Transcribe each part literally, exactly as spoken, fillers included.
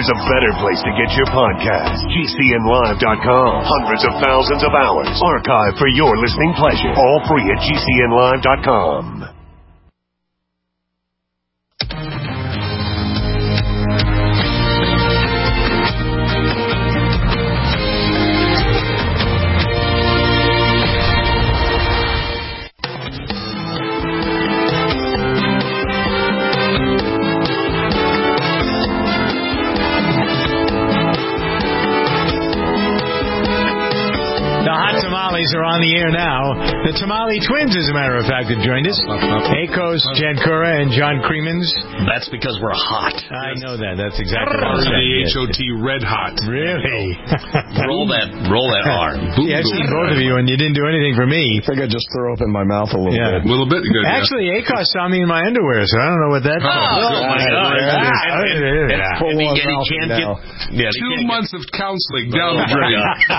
there's a better place to get your podcast. G C N live dot com. Hundreds of thousands of hours archived for your listening pleasure. All free at G C N live dot com. Are on the air now. The Tamale Twins, as a matter of fact, have joined us. Akos Jankura and John Creemans. That's because we're hot. I know that. That's exactly what I'm saying. H O T red hot. Really? roll that roll that R. Yeah, I've seen both of you, and you didn't do anything for me. I think I just threw up in my mouth a little yeah. bit. A little bit. Good, Actually, yeah. Akos saw me in my underwear, so I don't know what that oh, oh, my God. Yeah. Full on can't get, yeah, Two can't months get. of counseling down the drain.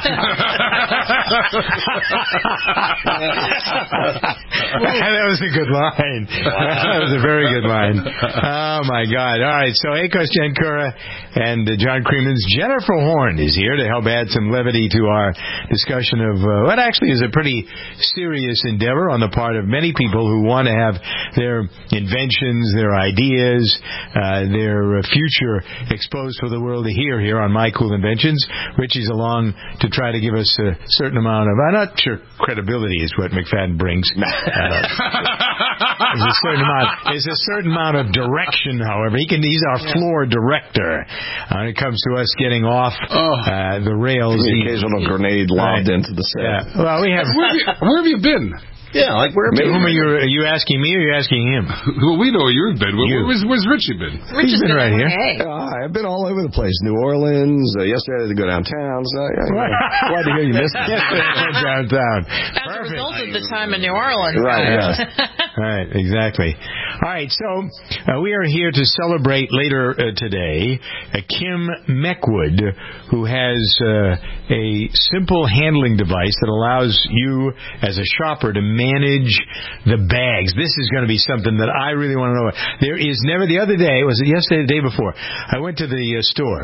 That was a good line. That was a very good line. Oh, my God. All right, so Akos Jankura and uh, John Creemans. Jennifer Horn is here to help add some levity to our discussion of uh, what actually is a pretty serious endeavor on the part of many people who want to have their inventions, their ideas, uh, their future exposed for the world to hear here on My Cool Inventions. Richie's along to try to give us a certain amount of, I'm not sure credibility is what McFadden brings. Uh, there's a certain amount. There's a certain amount of direction, however. He can. He's our floor director uh, when it comes to us getting off uh, the rails. The occasional he, grenade lobbed right. into the set. Yeah. Well, we have. Where have you, where have you been? Yeah, like where have you Whom are you, are you asking me or are you asking him? Well, we know where you've been. You. Where's, where's Richie been? Richie's been, been right here. Uh, I've been all over the place. New Orleans. Uh, yesterday I had to go downtown. So, yeah, glad to hear you missed it. Yesterday I went downtown. As Perfect. a result of the time in New Orleans. Right, yes. Right, exactly. All right, so uh, we are here to celebrate later uh, today uh, Kim Meckwood, who has uh, a simple handling device that allows you as a shopper to manage the bags. This is going to be something that I really want to know. There is never, the other day, was it yesterday, the day before, I went to the uh, store,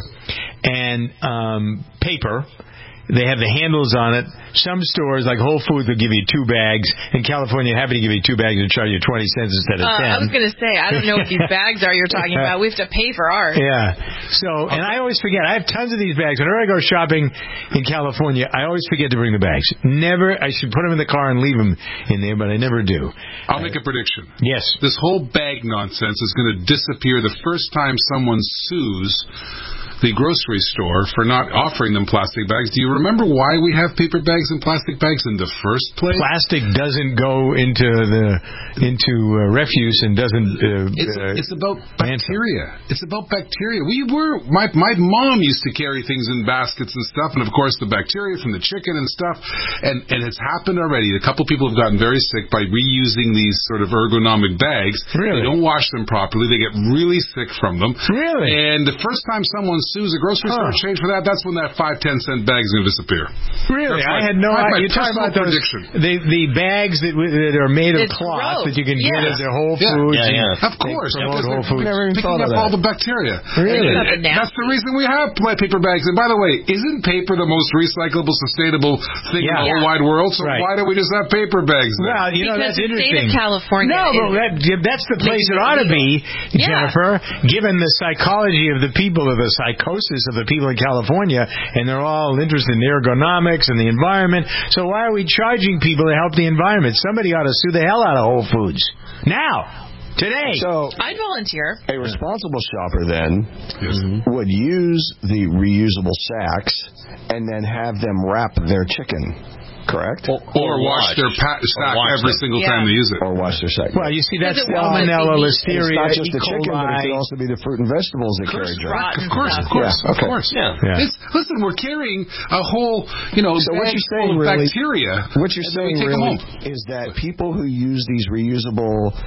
and um, paper, they have the handles on it. Some stores, like Whole Foods, will give you two bags. In California, happy to give you two bags and charge you twenty cents instead of uh, ten. I was going to say, I don't know what these bags are you're talking about. We have to pay for ours. Yeah. So, and I always forget. I have tons of these bags. Whenever I go shopping in California, I always forget to bring the bags. Never. I should put them in the car and leave them in there, but I never do. I'll make a prediction. Yes. This whole bag nonsense is going to disappear the first time someone sues the grocery store for not offering them plastic bags. Do you remember why we have paper bags and plastic bags in the first place? Plastic doesn't go into the into uh, refuse and doesn't. Uh, it's, uh, it's about bacteria. It's about bacteria. We were my my mom used to carry things in baskets and stuff, and of course the bacteria from the chicken and stuff. And and it's happened already. A couple people have gotten very sick by reusing these sort of ergonomic bags. Really? They don't wash them properly. They get really sick from them. Really? And the first time someone sues a grocery huh. store change for that, that's when that five, ten cent bag is going to disappear. Really? That's I my, had no idea. You're talking about those, the, the bags that, that are made of it's cloth gross. that you can yeah. get at the Whole Yeah. Foods. Yeah, yeah. Of course. Promote Whole Foods. Never even Picking thought up of all that. the bacteria. Really? And that's the reason we have paper bags. And by the way, isn't paper the most recyclable, sustainable thing yeah. in the whole yeah. wide world? So right. why don't we just have paper bags then? Well, you know, because that's the interesting. state of California no, but that, that's the place it ought to be, yeah. Jennifer, given the psychology of the people, or the psychosis of the people in California, and they're all interested in ergonomics and the environment. So why are we charging people to help the environment? Somebody ought to sue the hell out of Whole Foods. Now! Today. So I'd volunteer. A responsible shopper then yes. would use the reusable sacks and then have them wrap their chicken, correct? Or, or wash their pa- sack every them. single Yeah. time they use it. Or wash their sack. Well, you see, that's Because it won't salmonella, be- listeria, It's not just E. the chicken, but it coli. could also be the fruit and vegetables that carry germs. rotten Of course, of stuff. course, Yeah, of okay. course. Yeah. Yeah. It's, listen, we're carrying a whole, you know, So what bag you're full saying of really, bacteria. what you're and then we saying take them really home. is that people who use these reusable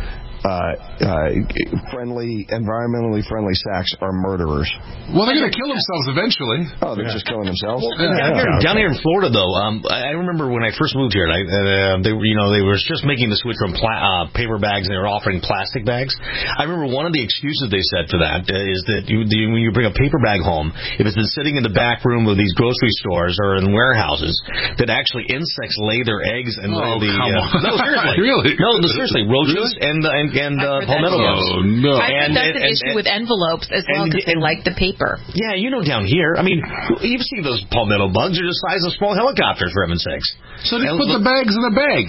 uh, uh, friendly, environmentally friendly sacks are murderers. Well, they're going to kill themselves eventually. Oh, they're yeah. just killing themselves. Well, down, yeah. here, down here in Florida, though, um, I remember when I first moved here, and I, uh, they, you know, they were just making the switch from pla- uh, paper bags, and they were offering plastic bags. I remember one of the excuses they said for that uh, is that you, the, when you bring a paper bag home, if it's been sitting in the back room of these grocery stores or in warehouses, that actually insects lay their eggs and oh, lay the. Come Uh, on. no, seriously. really? No, no, seriously. Roaches and and and uh, palmetto bugs. Oh no! I And- think that's and- an and- issue and- with envelopes as well and- because they and- like the paper. Yeah, you know, down here. I mean, you've seen those palmetto bugs. They're the size of small helicopters, for heaven's sakes. So they And put look- the bags in a bag.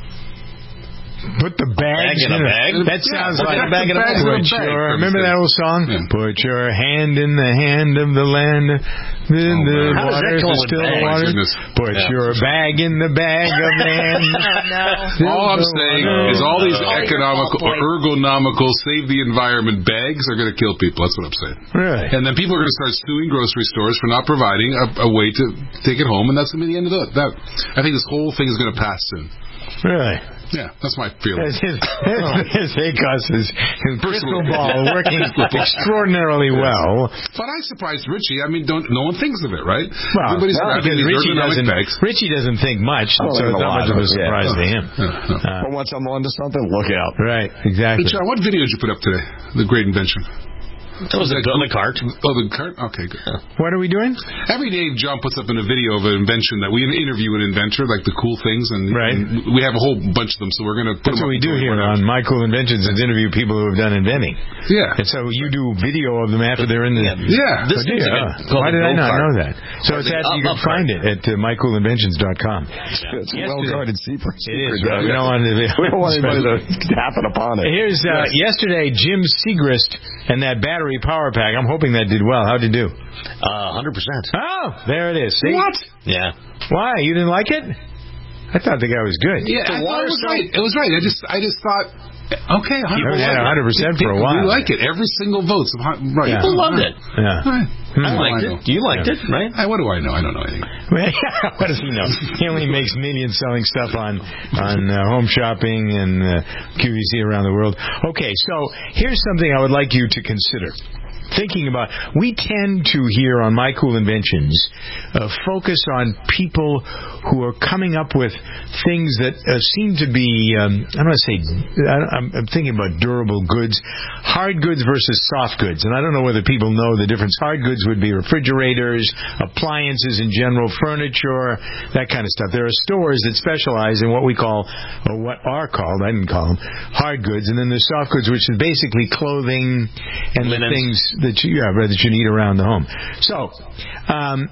Put the bags Bag in a bag? That sounds Yeah, like put the bag in a bag. Put in a bag, your, for remember that old song? Yeah. Put your hand in the hand of the land. Then Oh, the man. How does that waters come are with still the bags? waters. Goodness. Put Yeah. your bag in the bag of the hand. Oh, no. All I'm saying is all these All your economical fault, or ergonomical save the environment bags are going to kill people. That's what I'm saying. Really? And then people are going to start suing grocery stores for not providing a, a way to take it home, and that's going to be the end of the, that. I think this whole thing is going to pass soon. Really? Yeah, that's my feeling. His, his, his Acos's crystal ball working extraordinarily well. But I surprised Richie. I mean, don't no one thinks of it, right? Well, Everybody's no, grabbing because these Richie ergonomic doesn't, bags. Richie doesn't think much, I don't so think it's a not lot much of a of it, yeah. surprise to him. Yeah, no. Uh, But once I'm onto something, look out. right, exactly. Hey, John, what video did you put up today? The great invention. That was the, the cart. Oh, the cart? Okay, good. What are we doing? Every day, John puts up in a video of an invention that we interview an inventor, like the cool things, and, Right. and we have a whole bunch of them, so we're going to put That's them what we up do until here we run out. on My Cool Inventions is interview people who have done inventing. Yeah. And so you do video of them after they're in the... Yeah. This Oh, do thing's you? like a- Oh. Why did I not go-kart. know that? So Or it's the at, you up- can up find cart. it at uh, my cool inventions dot com. It's a Yesterday. well-guarded secret. It is. Uh, we don't want to... We don't want anybody to happen upon it. Here's uh, yesterday, Jim Segrist and that battery power pack. I'm hoping that did well. How'd it do? Uh, one hundred percent. Oh, there it is. See? What? Yeah. Why? You didn't like it? I thought the guy was good. Yeah, The I thought water it was cell- right. It was right. I just, I just thought, okay, one hundred percent. People had one hundred percent for a People- while. We like it. Every single vote's right. Yeah. People loved it. Yeah. Right. Hmm. I liked know. it. You liked Yeah. it, right? Hey, what do I know? I don't know anything. What does he know? He only makes millions selling stuff on on uh, home shopping and uh, Q V C around the world. Okay, so here's something I would like you to consider. Thinking about, we tend to here on My Cool Inventions uh, focus on people who are coming up with things that uh, seem to be, um, I don't want to say, I- I'm, I'm thinking about durable goods, hard goods versus soft goods. And I don't know whether people know the difference. Hard goods would be refrigerators, appliances in general, furniture, that kind of stuff. There are stores that specialize in what we call, or what are called, I didn't call them, hard goods. And then there's soft goods, which is basically clothing and the Linens. things that you, yeah, that you need around the home. So, um,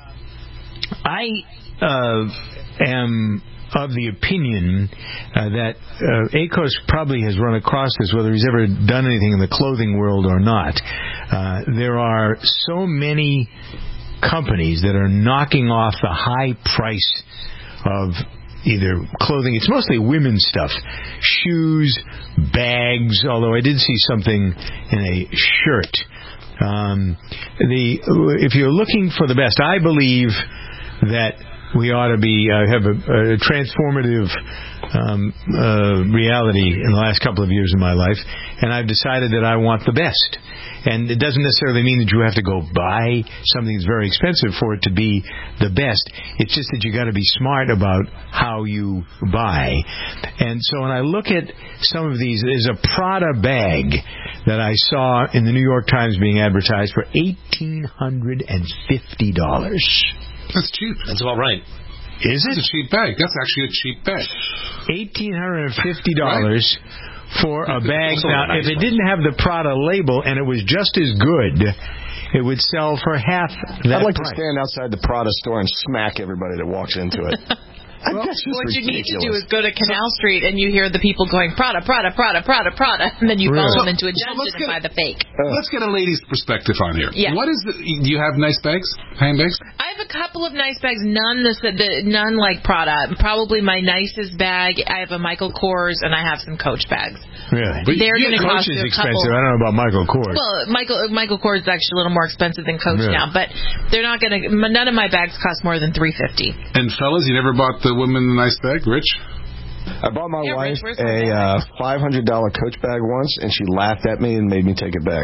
I uh, am of the opinion uh, that uh, ACOS probably has run across this, whether he's ever done anything in the clothing world or not. Uh, there are so many companies that are knocking off the high price of either clothing, it's mostly women's stuff, shoes, bags, although I did see something in a shirt. Um, the if you're looking for the best, I believe that we ought to be uh, have a, a transformative um, uh, reality in the last couple of years of my life, and I've decided that I want the best. And it doesn't necessarily mean that you have to go buy something that's very expensive for it to be the best. It's just that you got to be smart about how you buy. And so when I look at some of these, there's a Prada bag that I saw in the New York Times being advertised for eighteen hundred fifty dollars. That's cheap. That's about right. Is That's it? a cheap bag. That's actually a cheap bag. eighteen hundred fifty dollars for a bag. Also a Now, nice if it one. didn't have the Prada label and it was just as good, it would sell for half that I'd like price. to stand outside the Prada store and smack everybody that walks into it. I, Well, that's just what you need to do ridiculous. is go to Canal Street and you hear the people going Prada, Prada, Prada, Prada, Prada, and then you Really? follow them into a So dungeon let's and get- buy the fake. Let's get a lady's perspective on here. Yeah. What is the? Do you have nice bags, handbags? I have a couple of nice bags, none the, the none like Prada. Probably my nicest bag. I have a Michael Kors and I have some Coach bags. Really? But They're you- going to Coach cost is you a expensive. couple. I don't know about Michael Kors. Well, Michael Michael Kors is actually a little more expensive than Coach Really? now, but they're not going to. None of my bags cost more than three fifty. And fellas, you never bought the women a nice bag, Rich? I bought my Yeah, wife Rich, where's a my uh, five hundred dollars Coach bag once, and she laughed at me and made me take it back.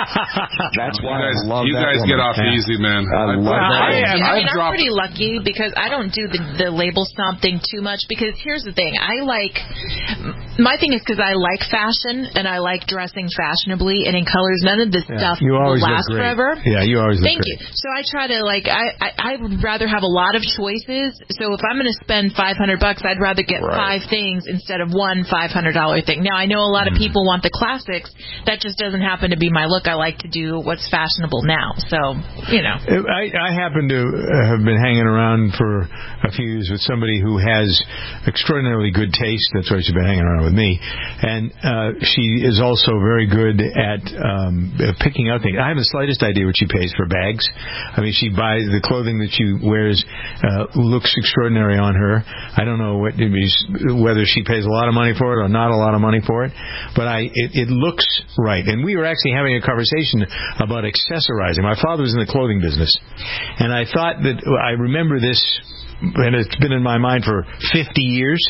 That's why you guys, I love you that guys woman. get off Yeah. easy, man. I love Well, that. I, woman. I mean, I've I'm dropped- pretty lucky because I don't do the, the label stomp thing too much. Because here's the thing, I like my thing is because I like fashion and I like dressing fashionably and in colors. None of this Yeah. stuff You will always look last great. forever. Yeah, you always look Thank great. you. So I try to like I, I I would rather have a lot of choices. So if I'm going to spend five hundred bucks, I'd rather get Right. five things instead of one five hundred dollar thing. Now I know a lot of people want the classics. That just doesn't happen to be my look. I like to do what's fashionable now. So you know. I, I happen to have been hanging around for a few years with somebody who has extraordinarily good taste. That's why she's been hanging around with me. And uh, she is also very good at um, picking out things. I have the slightest idea what she pays for bags. I mean, she buys the clothing that she wears uh, looks extraordinary on her. I don't know what whether she pays a lot of money for it or not a lot of money for it, but I it, it looks right. And we were actually having a conversation about accessorizing. My father was in the clothing business, and I thought that I remember this, and it's been in my mind for fifty years,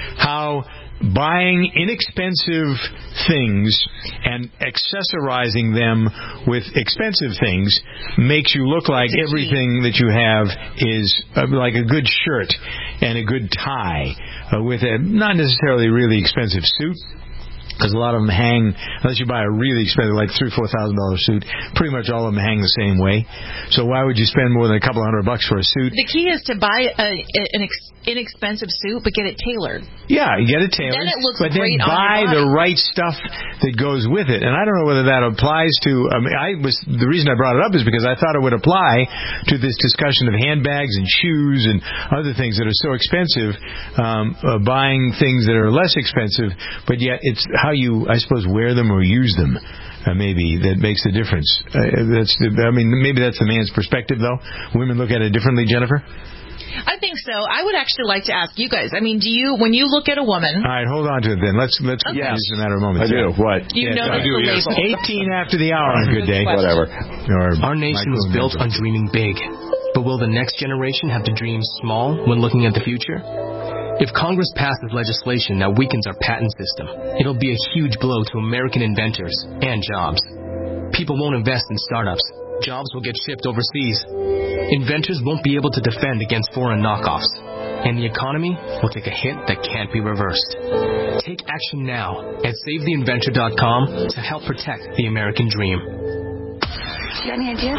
how buying inexpensive things and accessorizing them with expensive things makes you look like everything that you have is uh, like a good shirt and a good tie uh, with a not necessarily really expensive suit. Because a lot of them hang, unless you buy a really expensive, like three, four thousand dollar suit, pretty much all of them hang the same way. So why would you spend more than a couple of hundred bucks for a suit? The key is to buy a, an ex- inexpensive suit, but get it tailored. Yeah, you get it tailored, Then it looks but then great on buy your body. the right stuff that goes with it. And I don't know whether that applies to. I mean, I was the reason I brought it up is because I thought it would apply to this discussion of handbags and shoes and other things that are so expensive. Um, uh, buying things that are less expensive, but yet it's how you, I suppose, wear them or use them. Uh, maybe that makes the difference. Uh, that's the, I mean, maybe that's the man's perspective, though. Women look at it differently, Jennifer. I think so. I would actually like to ask you guys. I mean, do you, when you look at a woman, All right, hold on to it then. Let's let's Okay. get this in a matter of moments. I do. What? do you Yes, notice I do, the yes. label? eighteen after the hour on a good day. Whatever. Or Our nation was Michael built on dreaming big. But will the next generation have to dream small when looking at the future? If Congress passes legislation that weakens our patent system, it'll be a huge blow to American inventors and jobs. People won't invest in startups. Jobs will get shipped overseas. Inventors won't be able to defend against foreign knockoffs. And the economy will take a hit that can't be reversed. Take action now at save the inventor dot com to help protect the American dream. You got any ideas?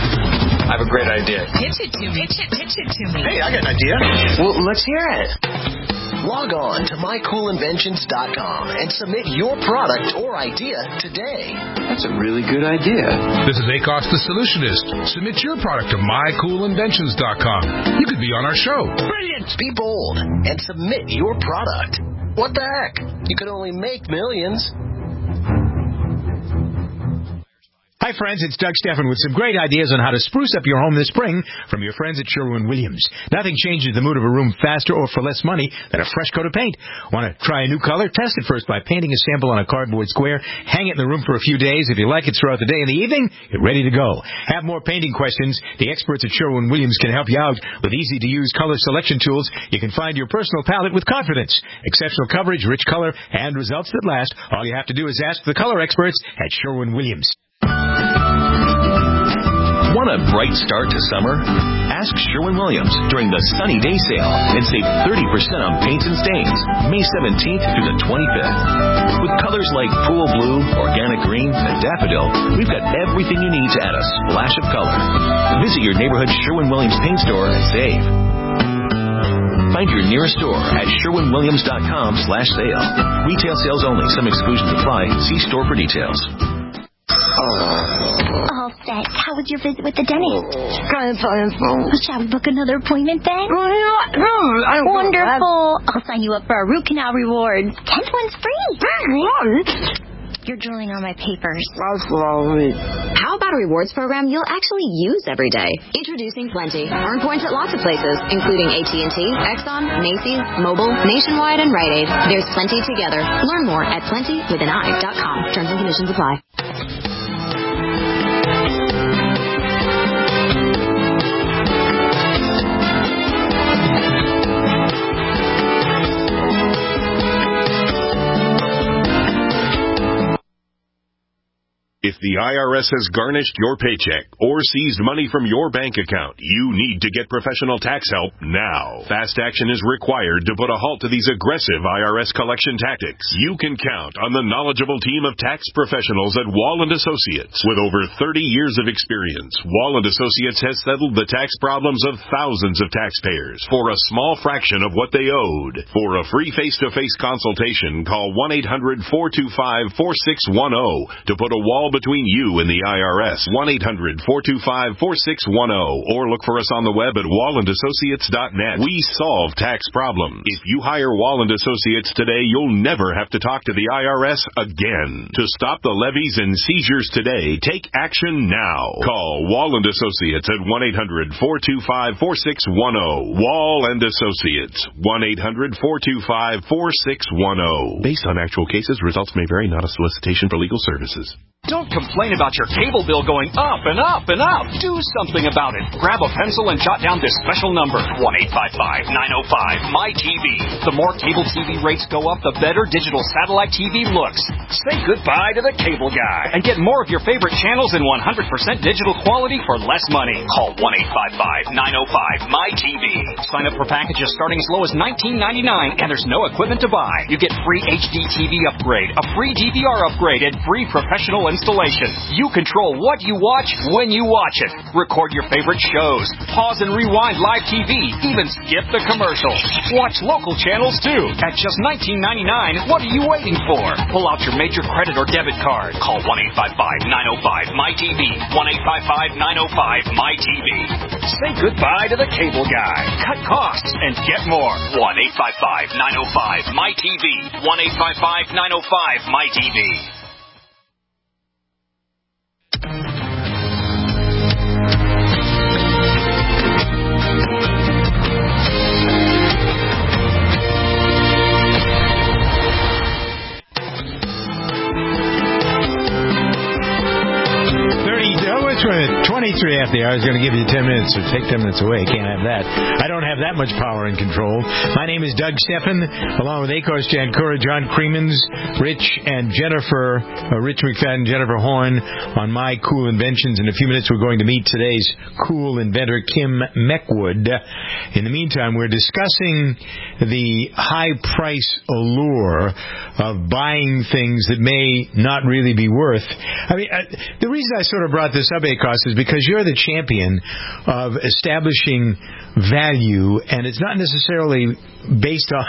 I have a great idea. Pitch it to me. Pitch it, pitch it to me. Hey, I got an idea. Well, let's hear it. Log on to my cool inventions dot com and submit your product or idea today. That's a really good idea. This is Akos the Solutionist. Submit your product to my cool inventions dot com. You could be on our show. Brilliant! Be bold and submit your product. What the heck? You could only make millions. Hi, friends. It's Doug Steffen with some great ideas on how to spruce up your home this spring from your friends at Sherwin-Williams. Nothing changes the mood of a room faster or for less money than a fresh coat of paint. Want to try a new color? Test it first by painting a sample on a cardboard square. Hang it in the room for a few days. If you like it throughout the day and the evening, you're ready to go. Have more painting questions? The experts at Sherwin-Williams can help you out with easy-to-use color selection tools. You can find your personal palette with confidence. Exceptional coverage, rich color, and results that last. All you have to do is ask the color experts at Sherwin-Williams. Want a bright start to summer? Ask Sherwin-Williams during the Sunny Day Sale and save thirty percent on paints and stains, May seventeenth through the twenty-fifth. With colors like pool blue, organic green, and daffodil, we've got everything you need to add a splash of color. Visit your neighborhood Sherwin-Williams paint store and save. Find your nearest store at Sherwin Williams dot com slash sale. Retail sales only. Some exclusions apply. See store for details. All set. How was your visit with the dentist? Shall we book another appointment then? Wonderful. I'll sign you up for our root canal rewards. Tenth one's free. You're drilling on my papers. How about a rewards program you'll actually use every day? Introducing Plenty. Earn points at lots of places, including A T and T, Exxon, Macy's, Mobile, Nationwide, and Rite Aid. There's plenty together. Learn more at plenty with an I dot com. Terms and conditions apply. the I R S has garnished your paycheck or seized money from your bank account, you need to get professional tax help now. Fast action is required to put a halt to these aggressive I R S collection tactics. You can count on the knowledgeable team of tax professionals at Wall and Associates. With over thirty years of experience, Wall and Associates has settled the tax problems of thousands of taxpayers for a small fraction of what they owed. For a free face-to-face consultation, call one eight hundred four two five four six one zero to put a wall between you and the I R S. one eight hundred four two five four six one zero or look for us on the web at wall and associates dot net. We solve tax problems. If you hire Wall and Associates today, you'll never have to talk to the I R S again. To stop the levies and seizures today, take action now. Call Wall and Associates at one eight hundred four two five four six one zero. Wall and Associates, one eight hundred four two five four six one zero. Based on actual cases, results may vary, not a solicitation for legal services. Don't complain about your cable bill going up and up and up. Do something about it. Grab a pencil and jot down this special number, one eight five five nine zero five M Y T V. The more cable T V rates go up, the better digital satellite T V looks. Say goodbye to the cable guy and get more of your favorite channels in one hundred percent digital quality for less money. Call one eight five five nine zero five M Y T V. Sign up for packages starting as low as nineteen ninety-nine, and there's no equipment to buy. You get free H D T V upgrade, a free D V R upgrade, and free professional installation. You control what you watch when you watch it. Record your favorite shows. Pause and rewind live T V. Even skip the commercials. Watch local channels too. At just nineteen ninety-nine, what are you waiting for? Pull out your major credit or debit card. Call one eight five five nine zero five M Y T V. one eight five five nine zero five M Y T V. Say goodbye to the cable guy. Cut costs and get more. one eight five five nine zero five M Y T V. one eight five five nine zero five M Y T V. twenty-three after the hour. I was going to give you ten minutes, so take ten minutes away. Can't have that. I don't have that much power and control. My name is Doug Steffen, along with Akos Jankura, John Creemans, Rich and Jennifer, uh, Rich McFadden, Jennifer Horn on My Cool Inventions. In a few minutes, we're going to meet today's cool inventor, Kim Meckwood. In the meantime, we're discussing the high price allure of buying things that may not really be worth. I mean, uh, the reason I sort of brought this up, Akos, is because you're the champion of establishing value, and it's not necessarily based on,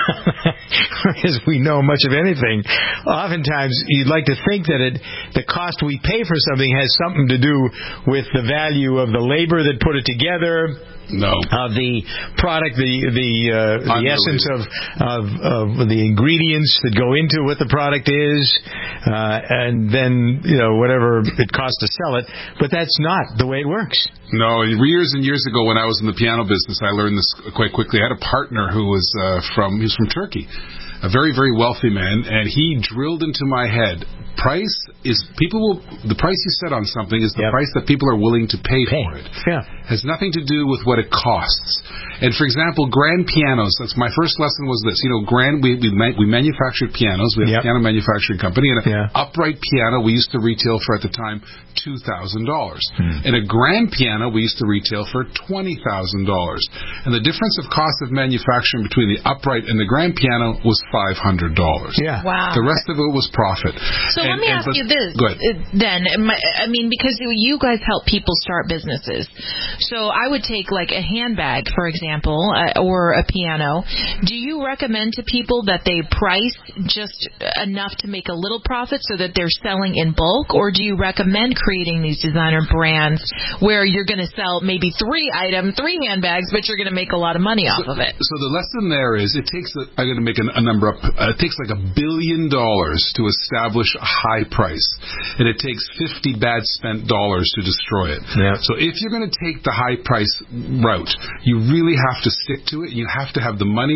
as we know, much of anything. Oftentimes, you'd like to think that it, the cost we pay for something has something to do with the value of the labor that put it together. No. Of the product, the the uh, the essence of, of of the ingredients that go into what the product is, uh, and then you know whatever it costs to sell it. But that's not the way it works. No, years and years ago when I was in the piano business, I learned this quite quickly. I had a partner who was uh, from he was from Turkey, a very very wealthy man, and he drilled into my head. Price is people will the price you set on something is the yep. price that people are willing to pay, pay. for it. Yeah. Has nothing to do with what it costs. And for example, grand pianos. That's my first lesson was this. You know, grand we we, we manufactured pianos. We have yep. a piano manufacturing company, and an yeah. upright piano we used to retail for at the time two thousand dollars. Hmm. And a grand piano we used to retail for twenty thousand dollars. And the difference of cost of manufacturing between the upright and the grand piano was five hundred dollars. Yeah. Wow. The rest of it was profit. So and, let me and, ask but, you this, then. I mean, because you guys help people start businesses. So I would take, like, a handbag, for example, uh, or a piano. Do you recommend to people that they price just enough to make a little profit so that they're selling in bulk? Or do you recommend creating these designer brands where you're going to sell maybe three items, three handbags, but you're going to make a lot of money off so, of it? So the lesson there is it takes, a, I'm going to make a, a number up, uh, it takes like a billion dollars to establish a high price. And it takes fifty bad spent dollars to destroy it. Yeah. So if you're going to take the high price route, you really have to stick to it. You have to have the money and you have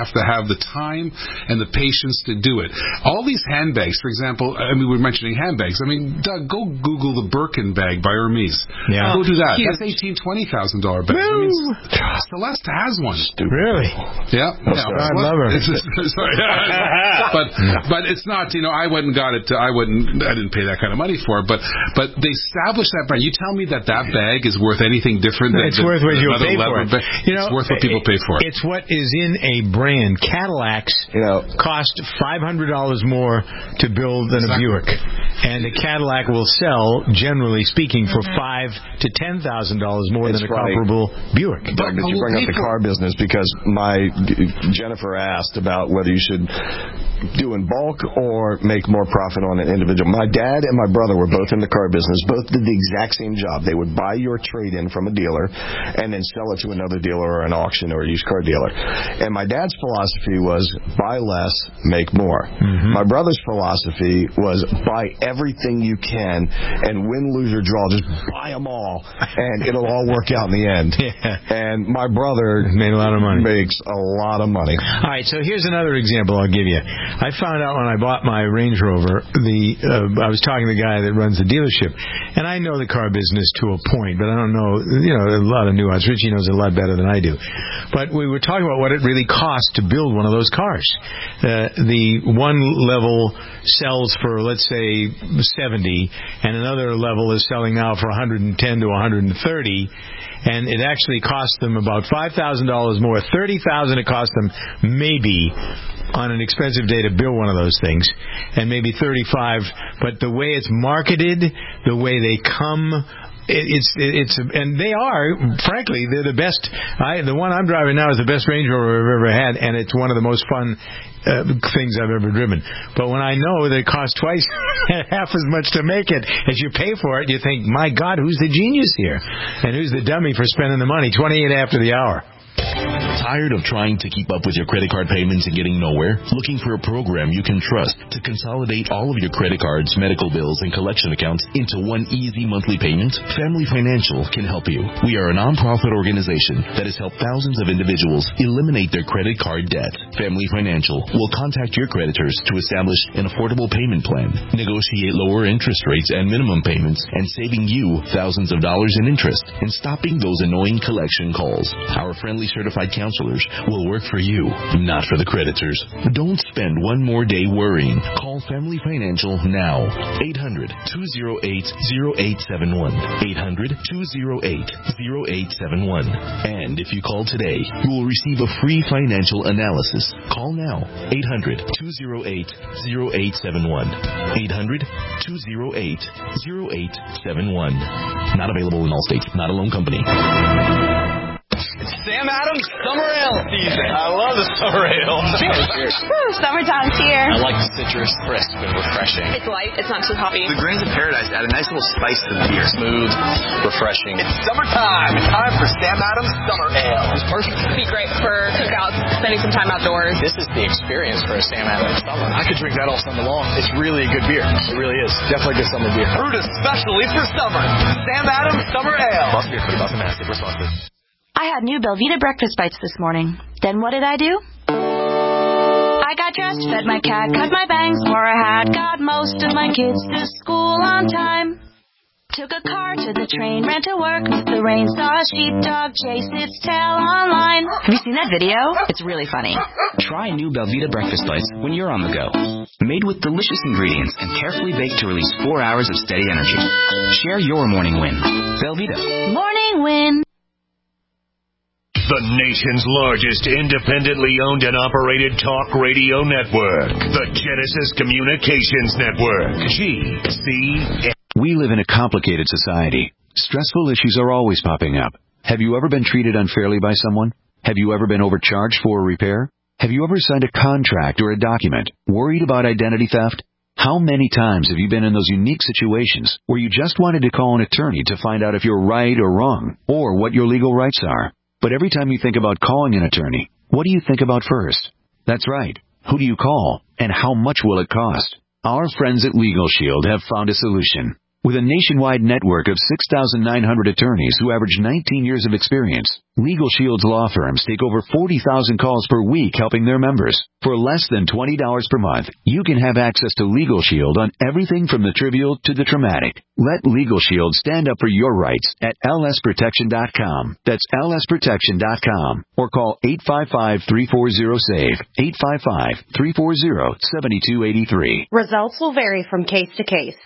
have to have the time and the patience to do it. All these handbags, for example, I mean, we were mentioning handbags. I mean, Doug, go Google the Birkin bag by Hermes. Yeah. Go do that. Cute. That's eighteen thousand dollars, twenty thousand dollars bag. I mean, Celeste has one. Really? Yeah. yeah. I love her. Sorry. but but it's not, you know, I went and got it. I wouldn't. I didn't pay that kind of money for it. But but they established that brand. You tell me that that bag is worth anything different than it's worth what you'll pay for it. Bag. You know, it's worth what people pay for it. It's what is in a brand. Cadillacs, you know, cost five hundred dollars more to build than exactly. a Buick, and a Cadillac will sell, generally speaking, for mm-hmm. five to ten thousand dollars more it's than a right. comparable Buick. Doug, did you bring up the car business because my Jennifer asked about whether you should do in bulk or make more profit on an individual. My dad and my brother were both in the car business. Both did the exact same job. They would buy your trade-in from a dealer and then sell it to another dealer or an auction or a used car dealer. And my dad's philosophy was buy less, make more. Mm-hmm. My brother's philosophy was buy everything you can and win, lose, or draw. Just buy them all and it'll all work out in the end. Yeah. And my brother made a lot of money. Makes a lot of money. All right, so here's another example I'll give you. I found out when I bought my Range Rover, the uh, I was talking to the guy that runs the dealership, and I know the car business to a point, but I don't know, you know, a lot of nuance. Richie knows a lot better than I do. But we were talking about what it really costs to build one of those cars. Uh, the one level sells for, let's say, seventy, and another level is selling now for one hundred ten to one hundred thirty. And it actually cost them about five thousand dollars more. thirty thousand dollars it cost them maybe on an expensive day to build one of those things, and maybe thirty-five. But the way it's marketed, the way they come, it's it's and they are, frankly, they're the best. I the one I'm driving now is the best Range Rover I've ever had, and it's one of the most fun Uh, things I've ever driven. But when I know that it costs twice half as much to make it as you pay for it, you think, my God, who's the genius here? And who's the dummy for spending the money? twenty-eight after the hour. Tired of trying to keep up with your credit card payments and getting nowhere? Looking for a program you can trust to consolidate all of your credit cards, medical bills, and collection accounts into one easy monthly payment? Family Financial can help you. We are a nonprofit organization that has helped thousands of individuals eliminate their credit card debt. Family Financial will contact your creditors to establish an affordable payment plan, negotiate lower interest rates and minimum payments, and saving you thousands of dollars in interest and stopping those annoying collection calls. Our friendly certified counselors will work for you, not for the creditors. Don't spend one more day worrying. Call Family Financial now. eight hundred, two oh eight, oh eight seven one. eight hundred, two oh eight, oh eight seven one. And if you call today, you will receive a free financial analysis. Call now. eight hundred, two oh eight, oh eight seven one. eight hundred, two oh eight, oh eight seven one. Not available in all states. Not a loan company. It's Sam Adams Summer Ale season. I love the summer ale. Cheers. Cheers. Woo, summertime's here. I like the citrus, crisp, and refreshing. It's light. It's not too hoppy. The grains of paradise add a nice little spice to the beer. Smooth, refreshing. It's summertime. It's time for Sam Adams Summer Ale. It's perfect. It'd be great for cookouts, spending some time outdoors. This is the experience for a Sam Adams Summer. I could drink that all summer long. It's really a good beer. It really is. Definitely good summer beer. Brewed especially for summer. Sam Adams Summer Ale. Must be a pretty Boston Mass. Responsible. I had new Belvita breakfast bites this morning. Then what did I do? I got dressed, fed my cat, cut my bangs, wore a hat, got most of my kids to school on time. Took a car to the train, ran to work, missed the rain, saw a sheepdog chase its tail online. Have you seen that video? It's really funny. Try new Belvita breakfast bites when you're on the go. Made with delicious ingredients and carefully baked to release four hours of steady energy. Share your morning win. Belvita. Morning win. The nation's largest independently owned and operated talk radio network. The Genesis Communications Network. G C N. We live in a complicated society. Stressful issues are always popping up. Have you ever been treated unfairly by someone? Have you ever been overcharged for a repair? Have you ever signed a contract or a document worried about identity theft? How many times have you been in those unique situations where you just wanted to call an attorney to find out if you're right or wrong, or what your legal rights are? But every time you think about calling an attorney, what do you think about first? That's right. Who do you call, and how much will it cost? Our friends at Legal Shield have found a solution. With a nationwide network of six thousand nine hundred attorneys who average nineteen years of experience, Legal Shield's law firms take over forty thousand calls per week helping their members. For less than twenty dollars per month, you can have access to Legal Shield on everything from the trivial to the traumatic. Let Legal Shield stand up for your rights at L S protection dot com. That's L S protection dot com. Or call eight five five, three four zero, S A V E, eight five five, three four zero, seven two eight three. Results will vary from case to case.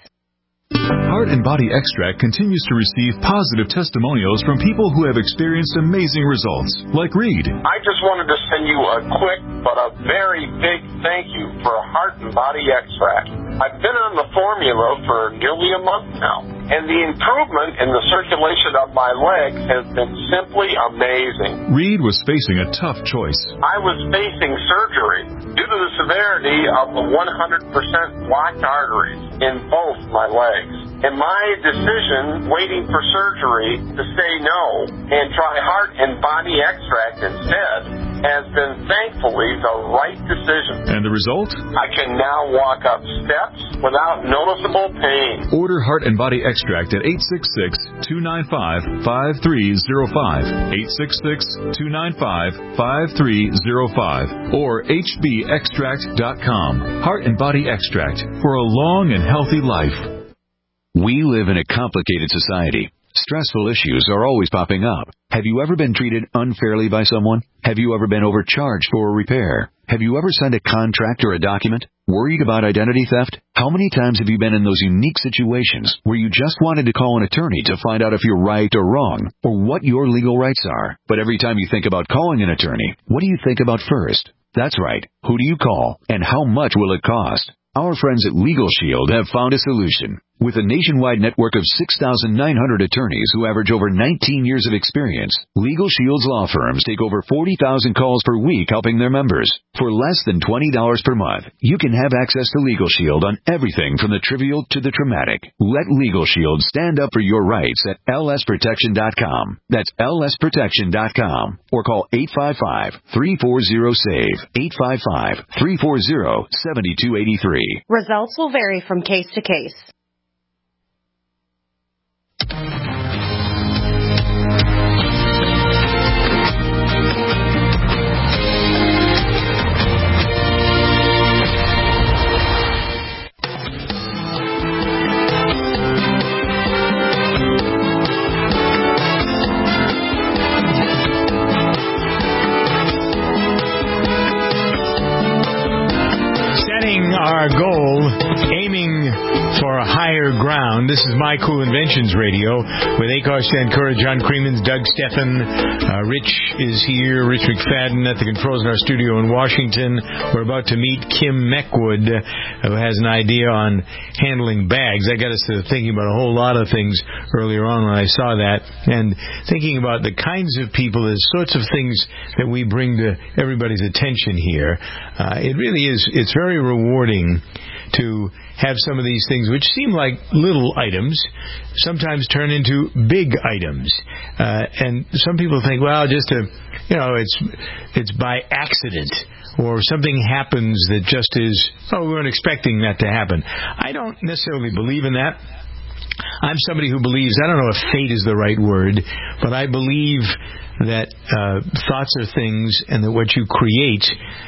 Heart and Body Extract continues to receive positive testimonials from people who have experienced amazing results, like Reed. I just wanted to send you a quick but a very big thank you for Heart and Body Extract. I've been on the formula for nearly a month now, and the improvement in the circulation of my legs has been simply amazing. Reed was facing a tough choice. I was facing surgery due to the severity of the one hundred percent blocked arteries in both my legs. And my decision, waiting for surgery, to say no and try Heart and Body Extract instead, has been thankfully the right decision. And the result? I can now walk up steps without noticeable pain. Order Heart and Body Extract at eight six six, two nine five, five three zero five, eight six six, two nine five, five three zero five, or H B extract dot com. Heart and Body Extract for a long and healthy life. We live in a complicated society. Stressful issues are always popping up. Have you ever been treated unfairly by someone? Have you ever been overcharged for a repair? Have you ever signed a contract or a document? Worried about identity theft? How many times have you been in those unique situations where you just wanted to call an attorney to find out if you're right or wrong, or what your legal rights are? But every time you think about calling an attorney, what do you think about first? That's right. Who do you call, and how much will it cost? Our friends at Legal Shield have found a solution. With a nationwide network of six thousand nine hundred attorneys who average over nineteen years of experience, Legal Shield's law firms take over forty thousand calls per week helping their members. For less than twenty dollars per month, you can have access to Legal Shield on everything from the trivial to the traumatic. Let Legal Shield stand up for your rights at L S protection dot com. That's L S protection dot com. Or call eight five five, three four zero, S A V E, eight five five, three four zero, seven two eight three. Results will vary from case to case. Our goal, aiming for a higher ground. This is My Cool Inventions Radio with Akos Jankura, John Creemans, Doug Steffen. Uh, Rich is here, Rich McFadden at the controls in our studio in Washington. We're about to meet Kim Meckwood, uh, who has an idea on handling bags. I got us to thinking about a whole lot of things earlier on when I saw that, and thinking about the kinds of people, the sorts of things that we bring to everybody's attention here. Uh, it really is, it's very rewarding to have some of these things which seem like little items sometimes turn into big items. Uh, and some people think, well, just a, you know, it's it's by accident, or something happens that just is, oh, we weren't expecting that to happen. I don't necessarily believe in that. I'm somebody who believes, I don't know if fate is the right word, but I believe that uh, thoughts are things, and that what you create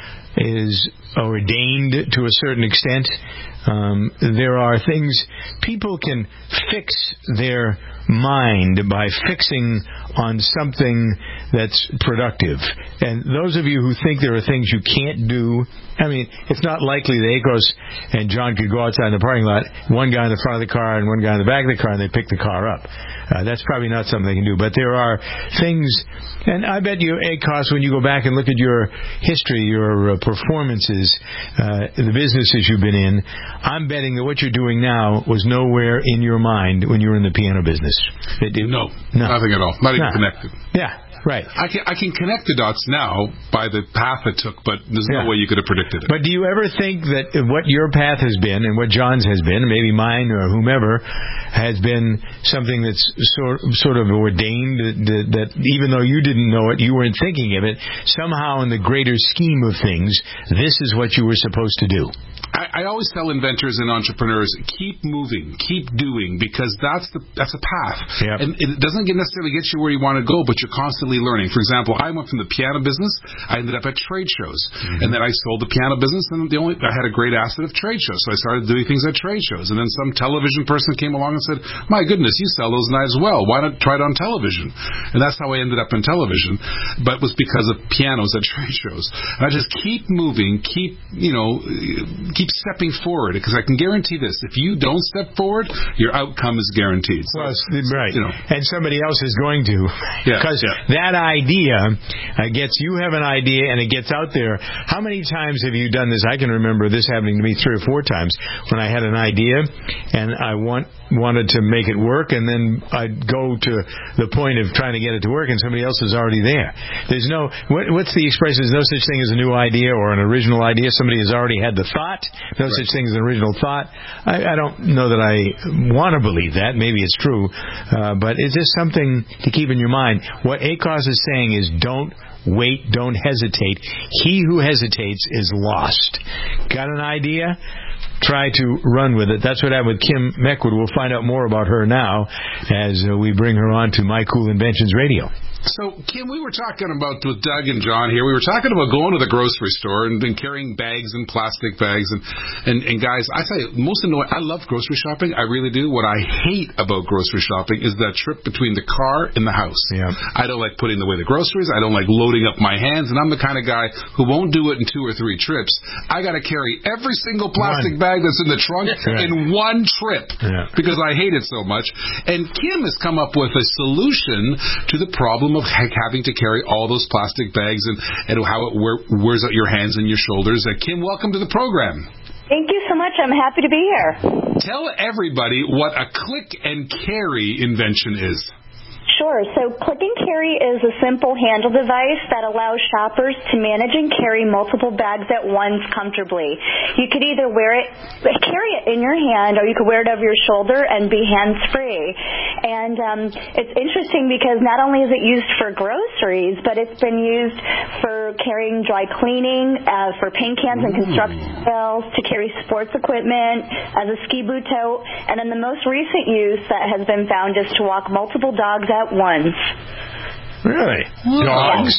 is ordained to a certain extent. Um, there are things, people can fix their mind by fixing on something that's productive. And those of you who think there are things you can't do, I mean, it's not likely that Akos and John could go outside in the parking lot, one guy in the front of the car and one guy in the back of the car, and they pick the car up. Uh, that's probably not something they can do. But there are things, and I bet you, Akos, when you go back and look at your history, your uh, performances, uh, the businesses you've been in, I'm betting that what you're doing now was nowhere in your mind when you were in the piano business. It, it, no, no, nothing at all. Not even no. connected. Yeah. Right. I can I can connect the dots now by the path it took, but there's Yeah. no way you could have predicted it. But do you ever think that what your path has been and what John's has been, maybe mine or whomever, has been something that's sort sort of ordained, that, that even though you didn't know it, you weren't thinking of it, somehow in the greater scheme of things, this is what you were supposed to do? I, I always tell inventors and entrepreneurs, keep moving, keep doing, because that's the that's a path. Yep. And it doesn't get necessarily get you where you want to go, but you're constantly learning. For example, I went from the piano business, I ended up at trade shows, mm-hmm. and then I sold the piano business, and the only I had a great asset of trade shows, so I started doing things at trade shows. And then some television person came along and said, "My goodness, you sell those knives well. Why not try it on television?" And that's how I ended up in television, but it was because of pianos at trade shows. And I just keep moving, keep you know. Keep stepping forward, because I can guarantee this: if you don't step forward, your outcome is guaranteed. So, well, right, you know. And somebody else is going to, yeah, because yeah. that idea uh, gets you have an idea and it gets out there. How many times have you done this? I can remember this happening to me three or four times when I had an idea and I want wanted to make it work, and then I'd go to the point of trying to get it to work, and somebody else is already there. There's no what, what's the expression? There's no such thing as a new idea or an original idea. Somebody has already had the thought. No right. such thing as an original thought. I, I don't know that I want to believe that. Maybe it's true, uh, but it's just something to keep in your mind. What A C O S is saying is don't wait, don't hesitate. He who hesitates is lost. Got an idea? Try to run with it. That's what happened with Kim Meckwood. We'll find out more about her now as uh, we bring her on to My Cool Inventions Radio. So, Kim, we were talking about, with Doug and John here, we were talking about going to the grocery store and, and carrying bags and plastic bags. And, and, and guys, I tell you, most annoying, I love grocery shopping. I really do. What I hate about grocery shopping is that trip between the car and the house. Yeah. I don't like putting away the groceries. I don't like loading up my hands. And I'm the kind of guy who won't do it in two or three trips. I got to carry every single plastic one. bag that's in the trunk yeah. in one trip yeah. because I hate it so much. And Kim has come up with a solution to the problem of having to carry all those plastic bags and, and how it wear, wears out your hands and your shoulders. Uh, Kim, welcome to the program. Thank you so much. I'm happy to be here. Tell everybody what a click and carry invention is. Sure. So Click and Carry is a simple handle device that allows shoppers to manage and carry multiple bags at once comfortably. You could either wear it, carry it in your hand, or you could wear it over your shoulder and be hands-free. And um, it's interesting because not only is it used for groceries, but it's been used for carrying dry cleaning, uh, for paint cans and construction shells, to carry sports equipment, as a ski boot tote, and then the most recent use that has been found is to walk multiple dogs at once. Really? Dogs?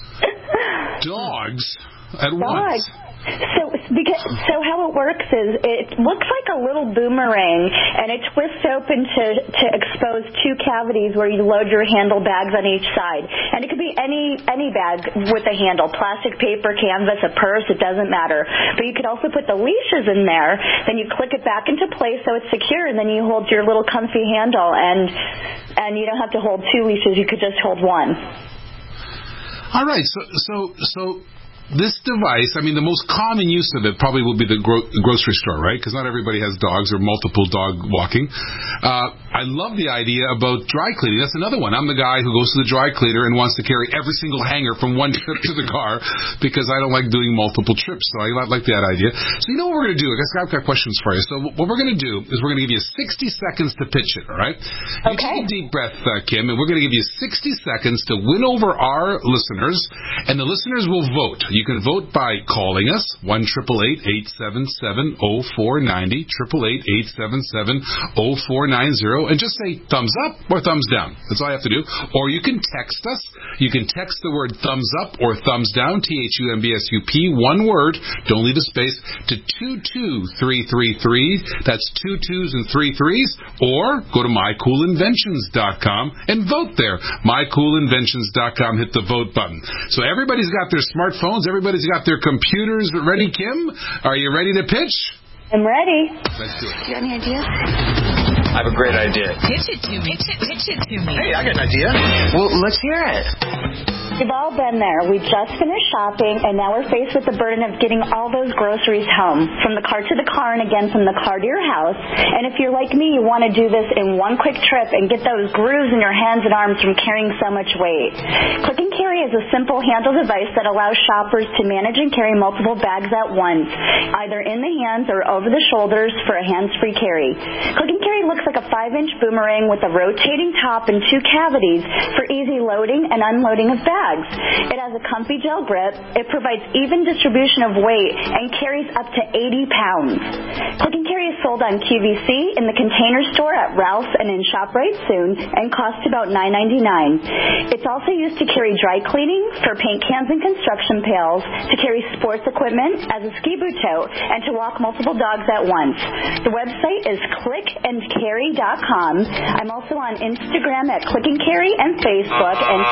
Dogs at Dogs. once. So, because, so how it works is it looks like a little boomerang, and it twists open to, to expose two cavities where you load your handle bags on each side. And it could be any any bag with a handle, plastic, paper, canvas, a purse, it doesn't matter. But you could also put the leashes in there, then you click it back into place so it's secure, and then you hold your little comfy handle, and and you don't have to hold two leashes, you could just hold one. All right, so so so this device, I mean, the most common use of it probably will be the gro- grocery store, right? Because not everybody has dogs or multiple dog walking. Uh, I love the idea about dry cleaning. That's another one. I'm the guy who goes to the dry cleaner and wants to carry every single hanger from one trip to the car because I don't like doing multiple trips. So I like that idea. So you know what we're going to do? I guess I've got questions for you. So what we're going to do is we're going to give you sixty seconds to pitch it, all right? You okay. take a deep breath, uh, Kim, and we're going to give you sixty seconds to win over our listeners, and the listeners will vote. You can vote by calling us, one eight eight eight, eight seven seven, zero four nine zero, eight eight eight, eight seven seven, zero four nine zero, and just say thumbs up or thumbs down. That's all you have to do. Or you can text us. You can text the word thumbs up or thumbs down, T H U M B S U P, one word, don't leave a space, to two two three three three. That's two twos and three threes. Or go to my cool inventions dot com and vote there. my cool inventions dot com, hit the vote button. So everybody's got their smartphones. Everybody's got their computers ready, Kim. Are you ready to pitch? I'm ready. Let's do it. You got any ideas? I have a great idea. Pitch it to me. Pitch it to me. Hey, I got an idea. Well, let's hear it. We've all been there. We just finished shopping, and now we're faced with the burden of getting all those groceries home, from the car to the car and again from the car to your house. And if you're like me, you want to do this in one quick trip and get those grooves in your hands and arms from carrying so much weight. Click and Carry is a simple handle device that allows shoppers to manage and carry multiple bags at once, either in the hands or over the shoulders for a hands-free carry. Click and Carry looks like a five-inch boomerang with a rotating top and two cavities for easy loading and unloading of bags. It has a comfy gel grip. It provides even distribution of weight and carries up to eighty pounds. Click and Carry is sold on Q V C in the Container Store at Ralph's and in ShopRite soon and costs about nine ninety-nine. It's also used to carry dry cleaning, for paint cans and construction pails, to carry sports equipment as a ski boot tote, and to walk multiple dogs at once. The website is click and carry dot com. I'm also on Instagram at Click and Carry and Facebook. And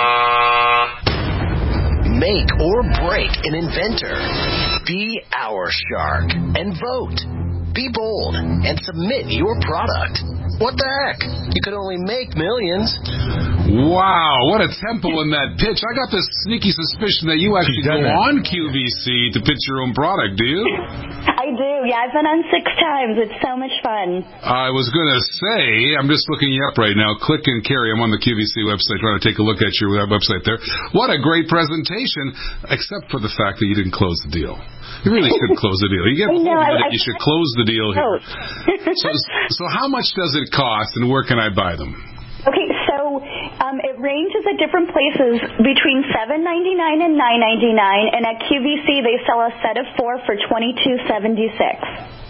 Make or break an inventor. Be our shark and vote. Be bold and submit your product. What the heck? You could only make millions. Wow, what a tempo in that pitch. I got this sneaky suspicion that you actually go that. on Q V C to pitch your own product, do you? I do. Yeah, I've been on six times. It's so much fun. I was going to say, I'm just looking you up right now. Click and Carry. I'm on the Q V C website trying to take a look at your website there. What a great presentation, except for the fact that you didn't close the deal. You really should close the deal. You get I know, I, you should close the deal here. so, so how much does it cost, and where can I buy them? Okay, so um, it ranges at different places between seven ninety-nine and nine ninety-nine, and at Q V C they sell a set of four for twenty-two seventy-six.